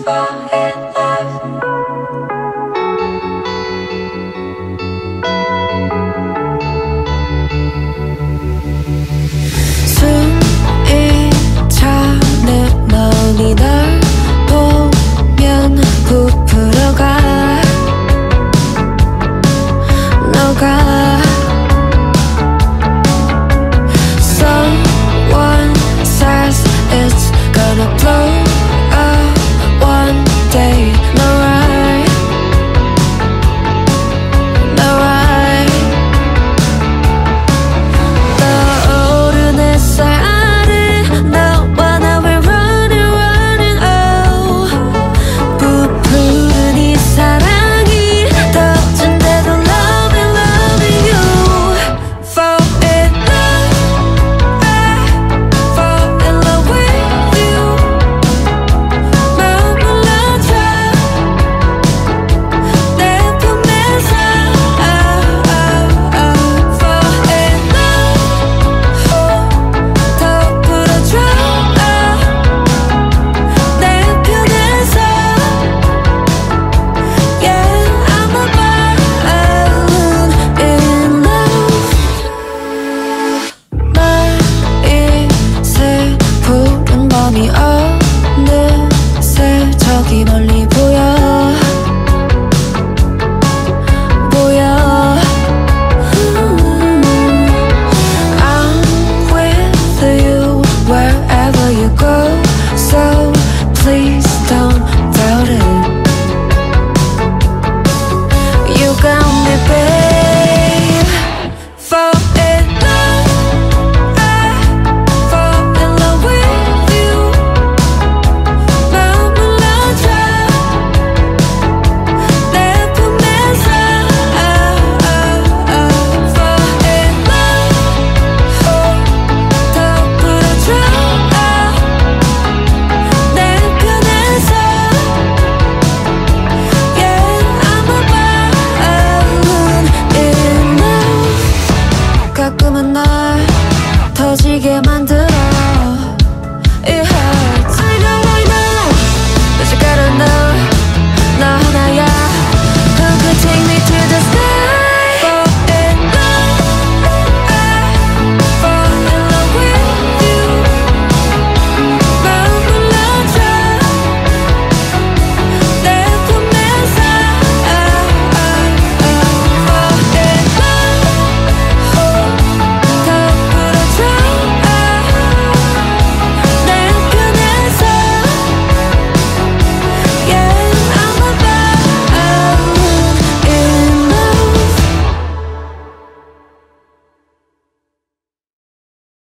fall in love. 숨이 차는 넌이 날 보면 부풀어가 너가 Someone says it's gonna blow up one day. No right, no right. 떠오른 햇살 아래 너와 나 we're running, running. Oh, 부풀은 이 사랑이 터진대도 loving, loving you. Fall in love, fall in love with you. 머물러줘 내 품에서. Fall in love, 더 불어줘 내 편에서. Yeah, I'm a balloon in love. 나의 푸른 밤이 어느새 저기 멀리 보여 I'm with you wherever you go, so please don't doubt it. You got me, babe. Fall in love, fall in love with you. 머물러줘 내 품에서. Fall in love, 더 불어줘 내 편에서. Yeah, I'm a balloon in love. 가끔은 날 터지게 만들어